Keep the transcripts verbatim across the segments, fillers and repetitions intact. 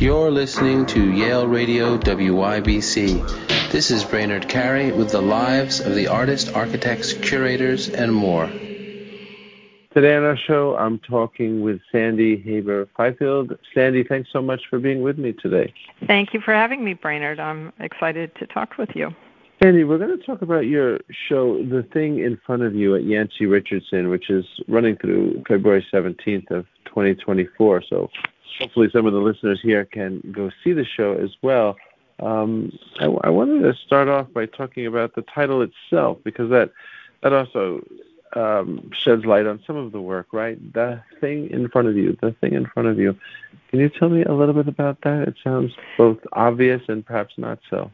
You're listening to Yale Radio W Y B C. This is Brainerd Carey with the lives of the artists, architects, curators, and more. Today on our show, I'm talking with Sandy Haber-Fifield. Sandy, thanks so much for being with me today. Thank you for having me, Brainerd. I'm excited to talk with you. Sandy, we're going to talk about your show, The Thing in Front of You at Yancey Richardson, which is running through February seventeenth of twenty twenty-four. So hopefully some of the listeners here can go see the show as well. Um, I, I wanted to start off by talking about the title itself, because that that also um, sheds light on some of the work, right? The Thing in Front of You, The Thing in Front of You. Can you tell me a little bit about that? It sounds both obvious and perhaps not so.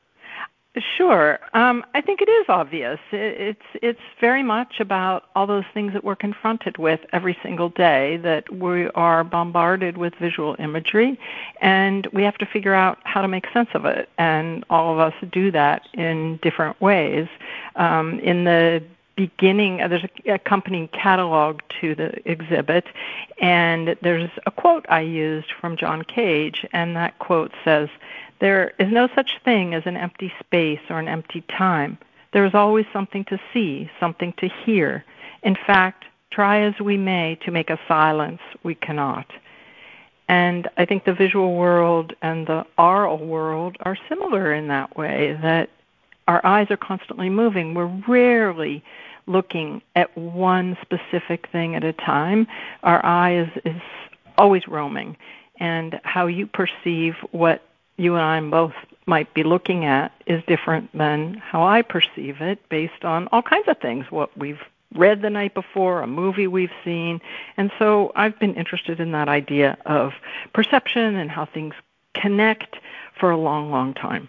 Sure. Um, I think it is obvious. It, it's it's very much about all those things that we're confronted with every single day, that we are bombarded with visual imagery, and we have to figure out how to make sense of it. And all of us do that in different ways. Um, in the beginning, uh, there's a accompanying catalog to the exhibit, and there's a quote I used from John Cage, and that quote says, "There is no such thing as an empty space or an empty time. There is always something to see, something to hear. In fact, try as we may to make a silence, we cannot." And I think the visual world and the oral world are similar in that way, that our eyes are constantly moving. We're rarely looking at one specific thing at a time. Our eye is, is always roaming. And how you perceive what you and I both might be looking at is different than how I perceive it, based on all kinds of things, what we've read the night before, a movie we've seen. And so I've been interested in that idea of perception and how things connect for a long, long time.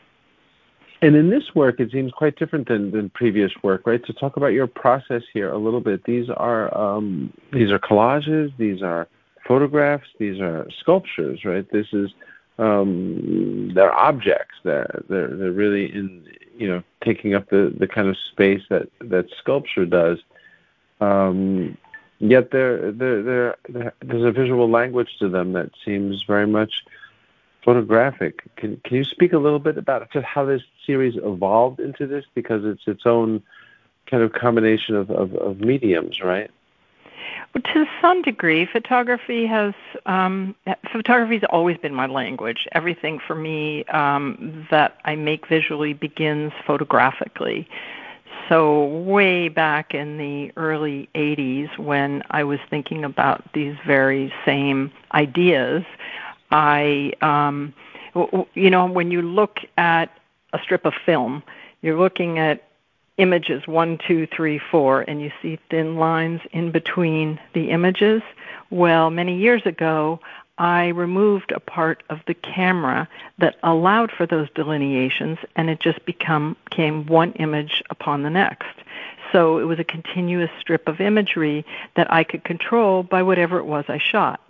And in this work, it seems quite different than, than previous work, right? So talk about your process here a little bit. These are um, these are collages, these are photographs, these are sculptures, right? This is um, they're objects. They're they're they're really in you know taking up the, the kind of space that, that sculpture does. Um, yet there there there there's a visual language to them that seems very much photographic. Can can you speak a little bit about just how this series evolved into this? Because it's its own kind of combination of, of, of mediums, right? Well, to some degree, photography has um, photography's always been my language. Everything for me um, that I make visually begins photographically. So way back in the early eighties, when I was thinking about these very same ideas, I, um, you know, when you look at a strip of film, you're looking at images one, two, three, four, and you see thin lines in between the images. Well, many years ago, I removed a part of the camera that allowed for those delineations, and it just become, became one image upon the next. So it was a continuous strip of imagery that I could control by whatever it was I shot.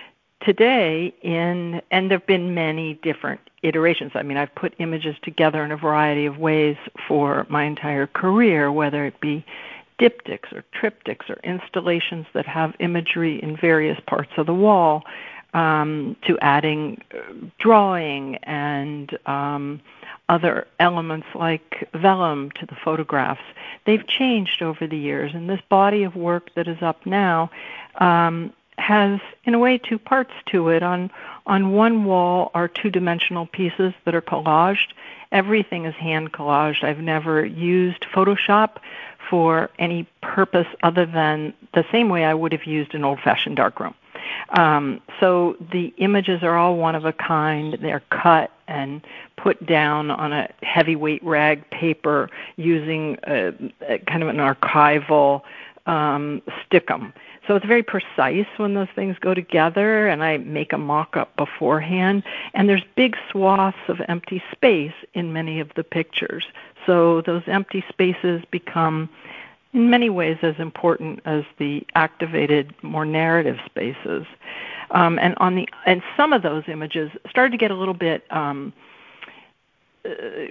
Today, in and there have been many different iterations. I mean, I've put images together in a variety of ways for my entire career, whether it be diptychs or triptychs or installations that have imagery in various parts of the wall, um, to adding drawing and um, other elements like vellum to the photographs. They've changed over the years, and this body of work that is up now um, has, in a way, two parts to it. On on one wall are two-dimensional pieces that are collaged. Everything is hand collaged. I've never used Photoshop for any purpose other than the same way I would have used an old-fashioned darkroom. Um, so the images are all one of a kind. They're cut and put down on a heavyweight rag paper using a, a kind of an archival um, stickum. So it's very precise when those things go together, and I make a mock-up beforehand. And there's big swaths of empty space in many of the pictures. So those empty spaces become, in many ways, as important as the activated, more narrative spaces. Um, and on the and some of those images started to get a little bit um, uh,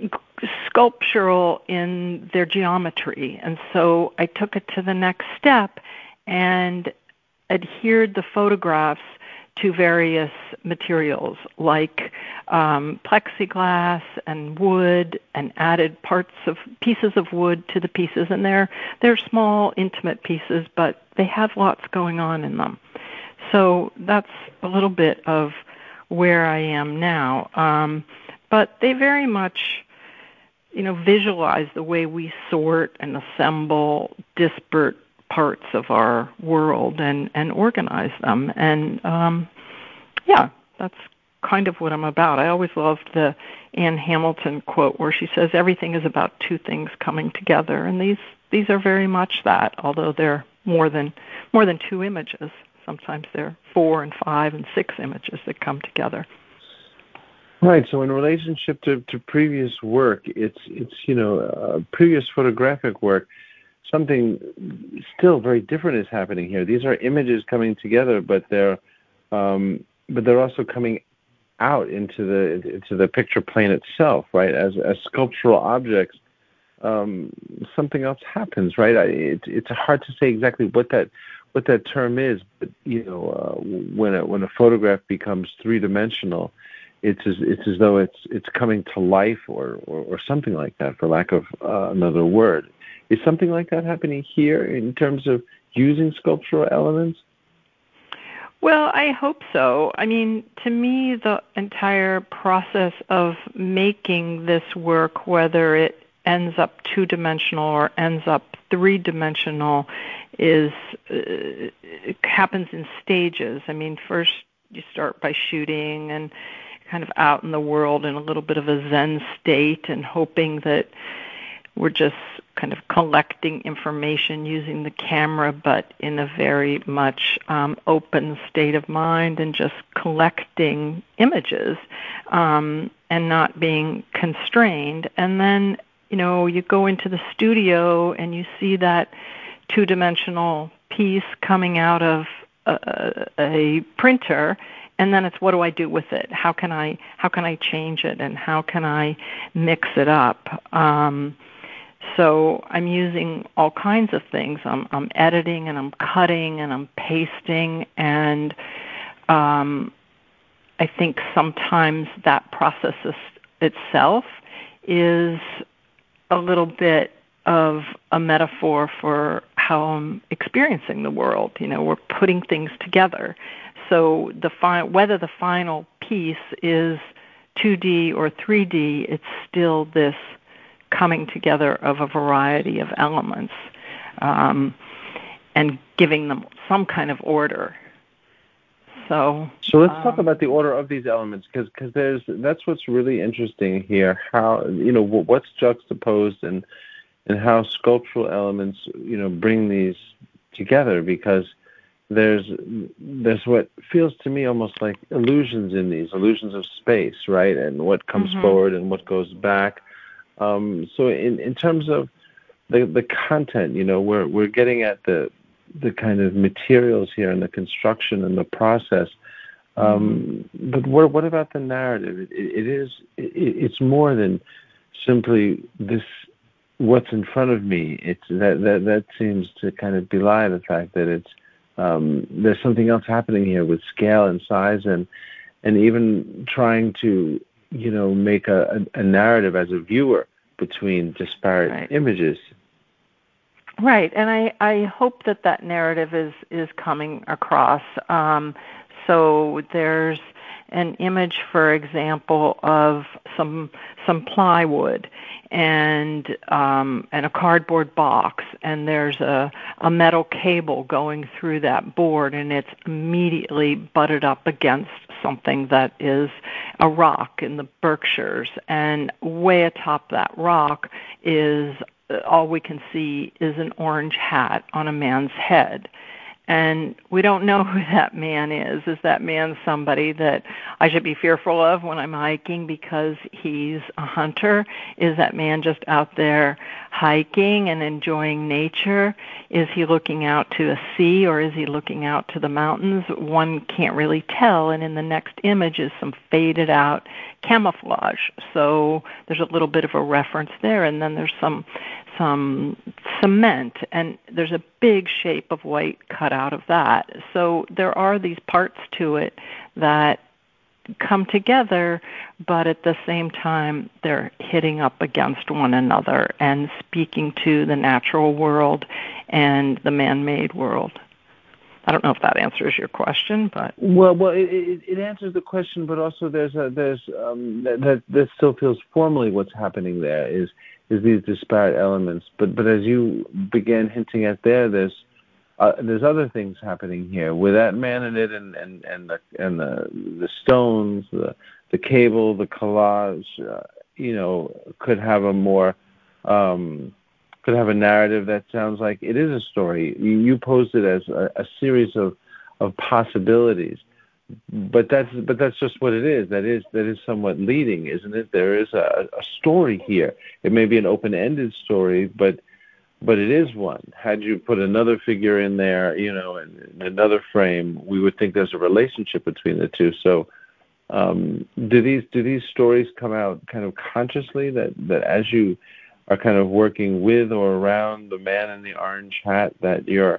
sculptural in their geometry. And so I took it to the next step and adhered the photographs to various materials like um, plexiglass and wood, and added parts of pieces of wood to the pieces. And they're they're small, intimate pieces, but they have lots going on in them. So that's a little bit of where I am now. Um, but they very much, you know, visualize the way we sort and assemble disparate parts of our world and, and organize them. And, um, yeah, that's kind of what I'm about. I always loved the Anne Hamilton quote where she says everything is about two things coming together. And these, these are very much that, although they're more than more than two images. Sometimes there are four and five and six images that come together. Right. So in relationship to, to previous work, it's it's you know uh, previous photographic work, something still very different is happening here. These are images coming together, but they're um, but they're also coming out into the into the picture plane itself, right? As as sculptural objects, um, something else happens, right? I, it, it's hard to say exactly what that. what that term is, but you know, uh, when a, when a photograph becomes three-dimensional, it's as it's as though it's it's coming to life, or or, or something like that, for lack of uh, another word. Is something like that happening here in terms of using sculptural elements? Well, I hope so. I mean, to me, the entire process of making this work, whether it ends up two-dimensional or ends up three-dimensional, is uh, it happens in stages. I mean, first you start by shooting and kind of out in the world in a little bit of a Zen state and hoping that we're just kind of collecting information using the camera, but in a very much um, open state of mind and just collecting images um, and not being constrained. And then, you know, you go into the studio and you see that two-dimensional piece coming out of a, a printer, and then it's, what do I do with it? How can I how can I change it, and how can I mix it up? Um, so I'm using all kinds of things. I'm, I'm editing and I'm cutting and I'm pasting, and um, I think sometimes that process is, itself is a little bit of a metaphor for how I'm experiencing the world. You know, we're putting things together. So the fi- whether the final piece is two D or three D, it's still this coming together of a variety of elements um, and giving them some kind of order. So, so let's um, talk about the order of these elements, because because there's that's what's really interesting here. How you know what's juxtaposed and and how sculptural elements you know bring these together, because there's there's what feels to me almost like illusions in these illusions of space, right? And what comes mm-hmm. forward and what goes back. Um, so in in terms of the the content, you know, we're we're getting at the the kind of materials here and the construction and the process. Um, mm-hmm. But what what about the narrative? It, it is it, it's more than simply this. What's in front of me? It's that that that seems to kind of belie the fact that it's um, there's something else happening here with scale and size, and and even trying to you know make a, a, a narrative as a viewer between disparate right. images. Right, and I, I hope that that narrative is, is coming across. Um, so there's an image, for example, of some some plywood and um, and a cardboard box, and there's a, a metal cable going through that board, and it's immediately butted up against something that is a rock in the Berkshires, and way atop that rock is all we can see is an orange hat on a man's head. And we don't know who that man is. Is that man somebody that I should be fearful of when I'm hiking because he's a hunter? Is that man just out there hiking and enjoying nature? Is he looking out to a sea, or is he looking out to the mountains? One can't really tell. And in the next image is some faded out camouflage. So there's a little bit of a reference there. And then there's some some cement, and there's a big shape of white cut out of that. So there are these parts to it that come together, but at the same time, they're hitting up against one another and speaking to the natural world and the man-made world. I don't know if that answers your question, but well, well, it, it, it answers the question, but also there's a, there's um, that, that that still feels formally what's happening there is is these disparate elements. But but as you began hinting at there, there's uh, there's other things happening here with that man in it, and and and the and the the stones, the the cable, the collage. Uh, you know, could have a more um, could have a narrative that sounds like it is a story. You, you posed it as a, a series of, of possibilities, but that's but that's just what it is. That is that is somewhat leading, isn't it? There is a, a story here. It may be an open-ended story, but but it is one. Had you put another figure in there, you know, in, in another frame, we would think there's a relationship between the two. So, um, do these do these stories come out kind of consciously that that as you are kind of working with or around the man in the orange hat, that you're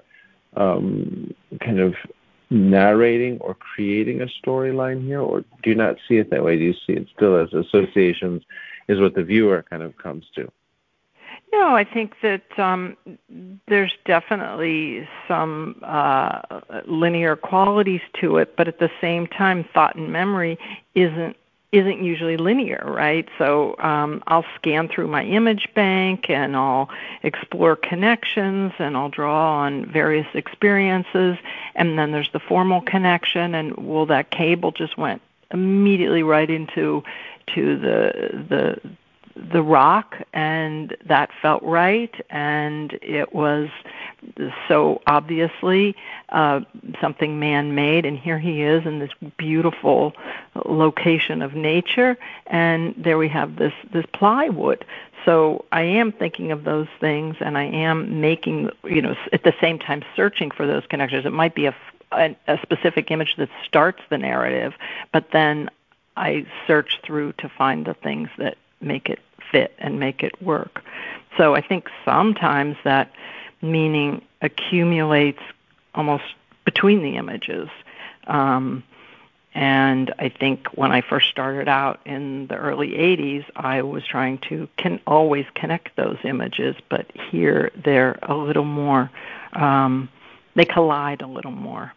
um, kind of narrating or creating a storyline here, or do you not see it that way? Do you see it still as associations is what the viewer kind of comes to? No, I think that um, there's definitely some uh, linear qualities to it, but at the same time, thought and memory isn't isn't usually linear, right? So um, I'll scan through my image bank and I'll explore connections and I'll draw on various experiences, and then there's the formal connection, and well, that cable just went immediately right into to the the the rock, and that felt right, and it was so obviously uh, something man-made, and here he is in this beautiful location of nature, and there we have this this plywood. So I am thinking of those things, and I am making, you know, at the same time searching for those connections. It might be a, a, a specific image that starts the narrative, but then I search through to find the things that make it fit and make it work. So I think sometimes that meaning accumulates almost between the images. Um, and I think when I first started out in the early eighties, I was trying to can always connect those images, but here they're a little more, um, they collide a little more.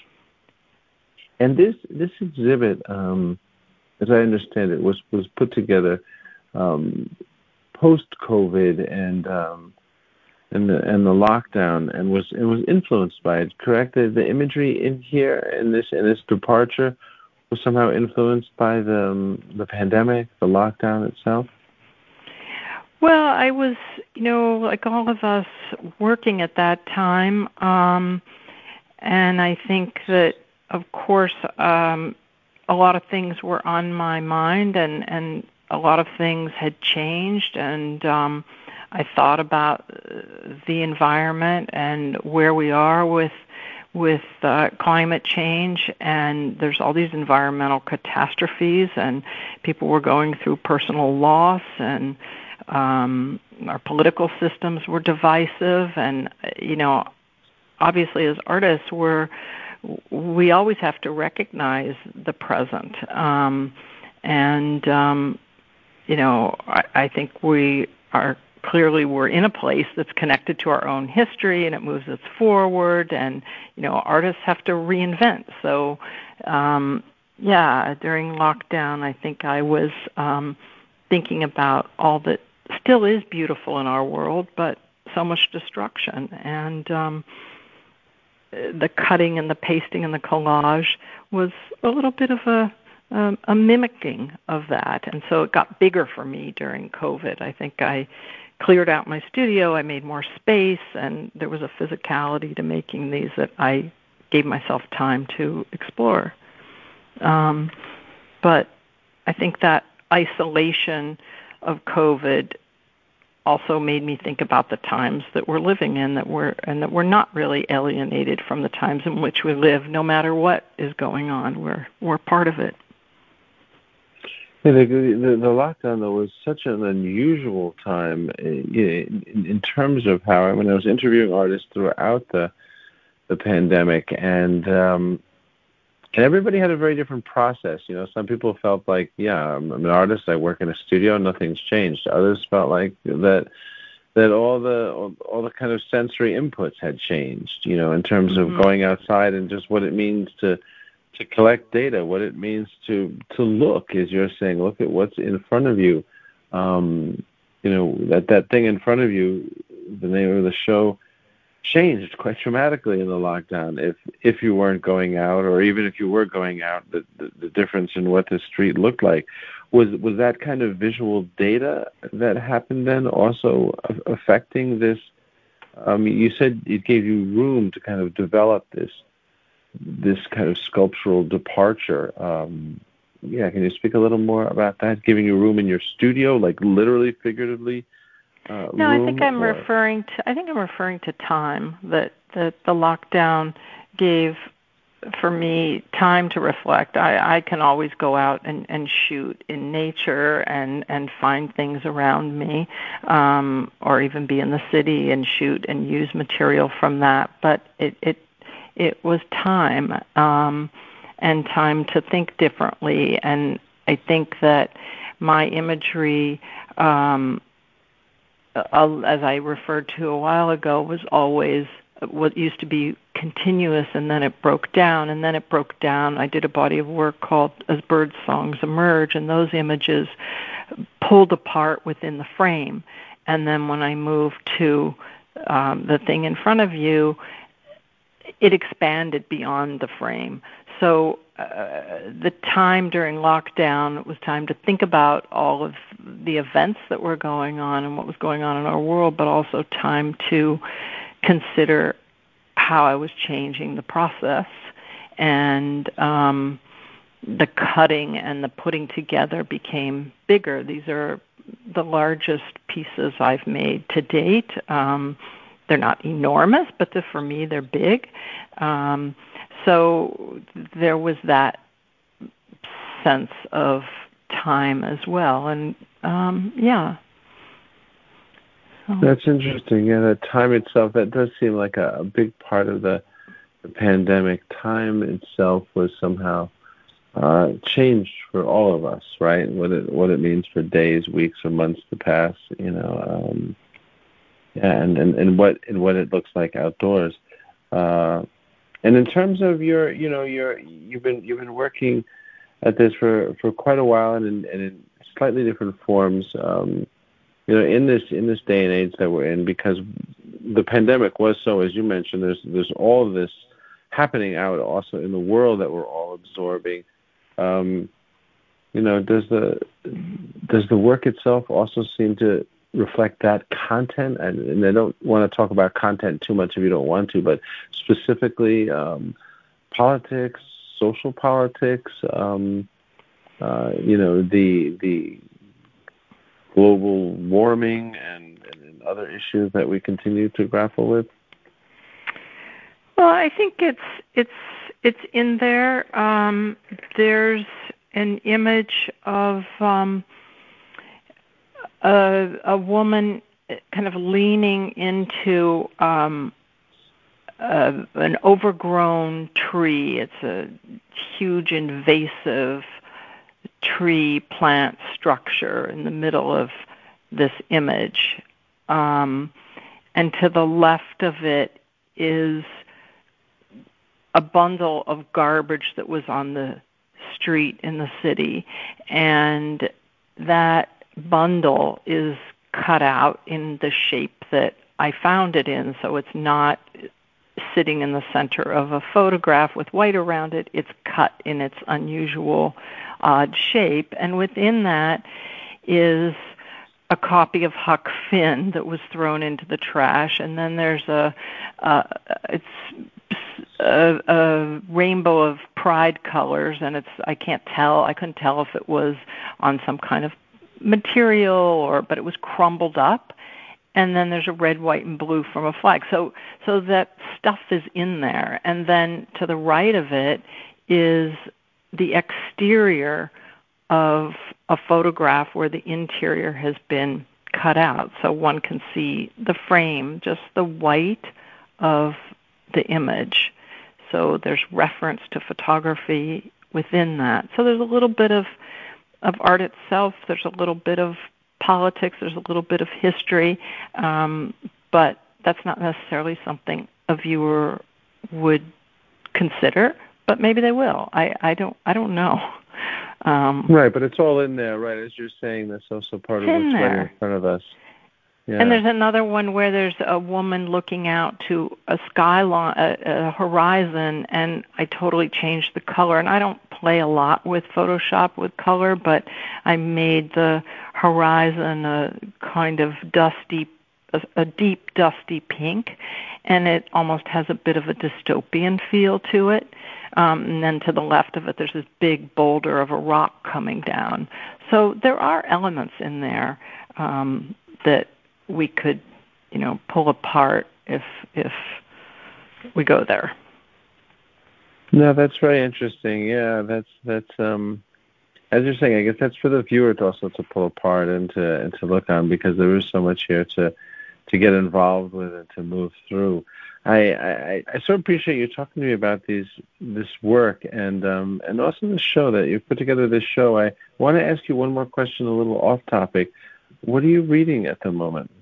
And this this exhibit, um, as I understand it, was, was put together Um, post-COVID and um, and the and the lockdown, and was it was influenced by it. Correct? The, the imagery in here in this in this departure was somehow influenced by the um, the pandemic, the lockdown itself. Well, I was, you know, like all of us, working at that time, um, and I think that, of course, um, a lot of things were on my mind, and and. A lot of things had changed, and um, I thought about the environment and where we are with with uh, climate change, and there's all these environmental catastrophes, and people were going through personal loss, and um, our political systems were divisive, and you know, obviously as artists, we're we always have to recognize the present, um, and um, You know, I, I think we are clearly we're in a place that's connected to our own history, and it moves us forward. And you know, artists have to reinvent. So, um, yeah, during lockdown, I think I was um, thinking about all that still is beautiful in our world, but so much destruction, and um, the cutting and the pasting and the collage was a little bit of a Um, a mimicking of that. And so it got bigger for me during COVID. I think I cleared out my studio, I made more space, and there was a physicality to making these that I gave myself time to explore. Um, but I think that isolation of COVID also made me think about the times that we're living in, that we're and that we're not really alienated from the times in which we live, no matter what is going on. We're we're part of it. Yeah, the, the, the lockdown, though, was such an unusual time uh, in, in terms of how, when I was interviewing artists throughout the, the pandemic, and um, and everybody had a very different process. You know, some people felt like, yeah, I'm, I'm an artist, I work in a studio, nothing's changed. Others felt like that that all the all, all the kind of sensory inputs had changed. You know, in terms Mm-hmm. of going outside and just what it means to to collect data, what it means to to look, as you're saying, look at what's in front of you. Um, you know, that that thing in front of you, the name of the show, changed quite dramatically in the lockdown. If if you weren't going out, or even if you were going out, the, the, the difference in what the street looked like. Was was that kind of visual data that happened then also affecting this? Um, you said it gave you room to kind of develop this this kind of sculptural departure. Um, yeah, can you speak a little more about that? Giving you room in your studio, like literally, figuratively? Uh, no, room, I think I'm or? referring to. I think I'm referring to time. That that the lockdown gave for me time to reflect. I, I can always go out and, and shoot in nature and, and find things around me, um, or even be in the city and shoot and use material from that. But it it it was time, um, and time to think differently. And I think that my imagery, um, as I referred to a while ago, was always what used to be continuous, and then it broke down, and then it broke down. I did a body of work called As Bird Songs Emerge, and those images pulled apart within the frame. And then when I moved to um, the thing in front of you, it expanded beyond the frame. So uh, the time during lockdown, it was time to think about all of the events that were going on and what was going on in our world, but also time to consider how I was changing the process. And um, the cutting and the putting together became bigger. These are the largest pieces I've made to date. Um, they're not enormous, but the, for me, they're big. Um, so there was that sense of time as well. And, um, yeah. So. That's interesting. Yeah, the time itself, that does seem like a, a big part of the, the pandemic. Time itself was somehow uh, changed for all of us, right? What it what it means for days, weeks, or months to pass, you know. Um, yeah, and, and, and what and what it looks like outdoors. Uh, and in terms of your, you know, your you've been you've been working at this for, for quite a while, and in, and in slightly different forms. Um, you know, in this in this day and age that we're in, because the pandemic was so, as you mentioned, there's there's all of this happening out also in the world that we're all absorbing. Um, you know, does the does the work itself also seem to reflect that content? And, and I don't want to talk about content too much if you don't want to, but specifically um, politics, social politics, um, uh, you know, the the global warming and, and other issues that we continue to grapple with. Well, I think it's it's it's in there. Um, there's an image of um, a, a woman kind of leaning into um, a, an overgrown tree. It's a huge, invasive tree plant structure in the middle of this image. Um, and to the left of it is a bundle of garbage that was on the street in the city. And that bundle is cut out in the shape that I found it in. So it's not sitting in the center of a photograph with white around it. It's cut in its unusual, odd shape. And within that is a copy of Huck Finn that was thrown into the trash. And then there's a, uh, it's a, a rainbow of pride colors, and it's, I can't tell, I couldn't tell if it was on some kind of material or, but it was crumbled up. And then there's a red, white, and blue from a flag. So, so that stuff is in there. And then to the right of it is the exterior of a photograph where the interior has been cut out, so one can see the frame, just the white of the image. So there's reference to photography within that. So there's a little bit of, of art itself. There's a little bit of politics. There's a little bit of history. Um, but that's not necessarily something a viewer would consider, but maybe they will. I, I don't I don't know. Um, right, but it's all in there, right? As you're saying, that's also part of what's right in front of us. Yeah. And there's another one where there's a woman looking out to a skyline, a, a horizon, and I totally changed the color. And I don't play a lot with Photoshop with color, but I made the horizon a kind of dusty, a, a deep dusty pink, and it almost has a bit of a dystopian feel to it. Um, and then to the left of it, there's this big boulder of a rock coming down. So there are elements in there um, that we could, you know, pull apart if if we go there. No, that's very interesting. Yeah, that's that's um, as you're saying, I guess that's for the viewer to also to pull apart and to and to look on, because there is so much here to to get involved with and to move through. I, I, I so appreciate you talking to me about these this work and um, and also the show that you've put together. This show. I want to ask you one more question, a little off topic. What are you reading at the moment?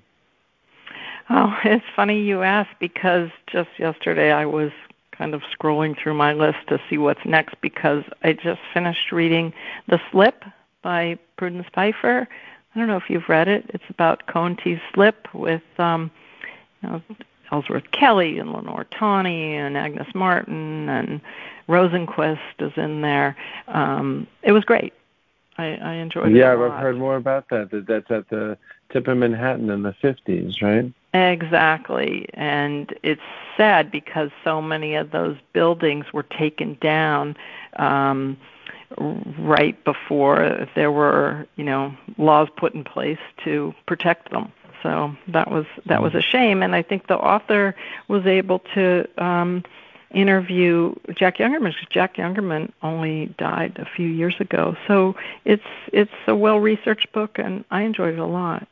Oh, it's funny you ask, because just yesterday I was kind of scrolling through my list to see what's next, because I just finished reading The Slip by Prudence Pfeiffer. I don't know if you've read it. It's about Cohen T's Slip with um, you know, Ellsworth Kelly and Lenore Tawney and Agnes Martin, and Rosenquist is in there. Um, it was great. I, I enjoyed yeah, it a lot. Yeah, I've heard more about that. that. That's at the tip of Manhattan in the fifties, right? Exactly. And it's sad because so many of those buildings were taken down um, right before there were, you know, laws put in place to protect them. So that was that was a shame. And I think the author was able to um, interview Jack Youngerman, because Jack Youngerman only died a few years ago. So it's it's a well-researched book, and I enjoyed it a lot.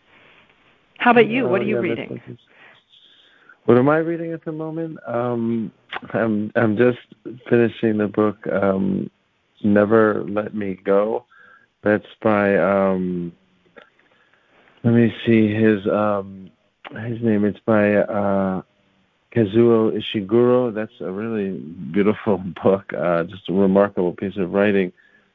How about you? What are you yeah, reading? What am I reading at the moment? Um, I'm I'm just finishing the book um, Never Let Me Go. That's by um, let me see his um, his name. It's by uh, Kazuo Ishiguro. That's a really beautiful book. Uh, just a remarkable piece of writing.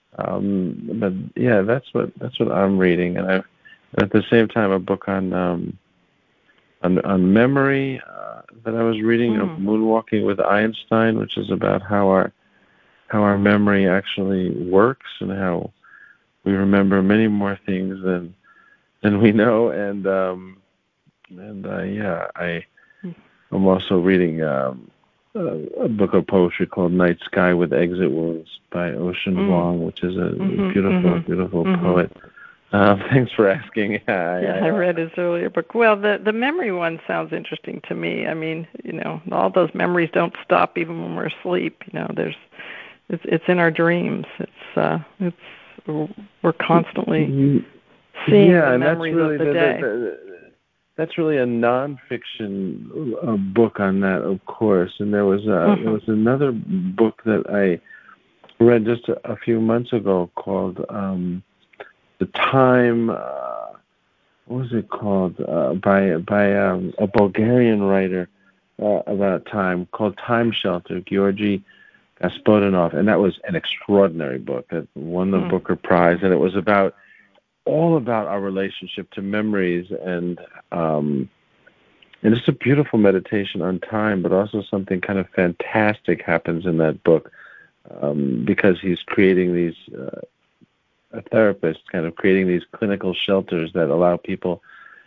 Um, but yeah, that's what that's what I'm reading, and I at the same time a book on um, on, on memory uh, that I was reading, mm. of Moonwalking with Einstein, which is about how our how our memory actually works and how we remember many more things than than we know. And um, and uh, yeah, I I'm also reading um, a, a book of poetry called Night Sky with Exit Wounds by Ocean mm. Vuong, which is a mm-hmm, beautiful, mm-hmm, beautiful mm-hmm. poet. Uh, thanks for asking. I, yeah, I, I read his earlier book. Well, the the memory one sounds interesting to me. I mean, you know, all those memories don't stop even when we're asleep. You know, there's it's it's in our dreams. It's uh, it's we're constantly seeing yeah, the and memories that's really of the, the day. The, the, that's really a nonfiction uh, book on that, of course. And there was uh, mm-hmm. there was another book that I read just a, a few months ago called. Um, The Time, uh, what was it called? Uh, by by um, a Bulgarian writer uh, about time called Time Shelter, Georgi Gospodinov, and that was an extraordinary book that won the mm. Booker Prize, and it was about all about our relationship to memories, and um, and it's a beautiful meditation on time, but also something kind of fantastic happens in that book um, because he's creating these. Uh, a therapist kind of creating these clinical shelters that allow people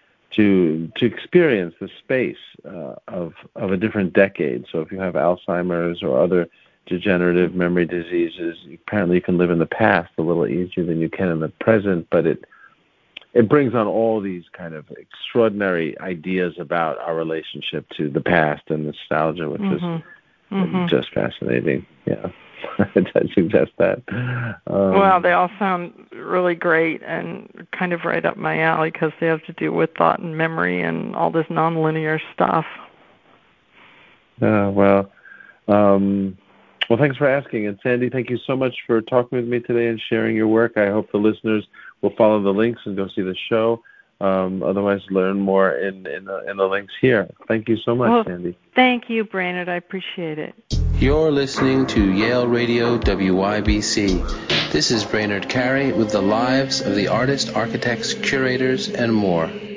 to to experience the space uh, of of a different decade. So if you have Alzheimer's or other degenerative memory diseases, apparently you can live in the past a little easier than you can in the present, but it it brings on all these kind of extraordinary ideas about our relationship to the past and nostalgia, which mm-hmm. is mm-hmm. just fascinating. Yeah. I suggest that. Um, well, they all sound really great and kind of right up my alley because they have to do with thought and memory and all this nonlinear stuff. Uh, well, um, well, thanks for asking. And Sandy, thank you so much for talking with me today and sharing your work. I hope the listeners will follow the links and go see the show. Um, otherwise, learn more in in the, in the links here. Thank you so much, well, Sandy. Thank you, Brainerd. I appreciate it. You're listening to Yale Radio W Y B C. This is Brainerd Carey with the lives of the artists, architects, curators, and more.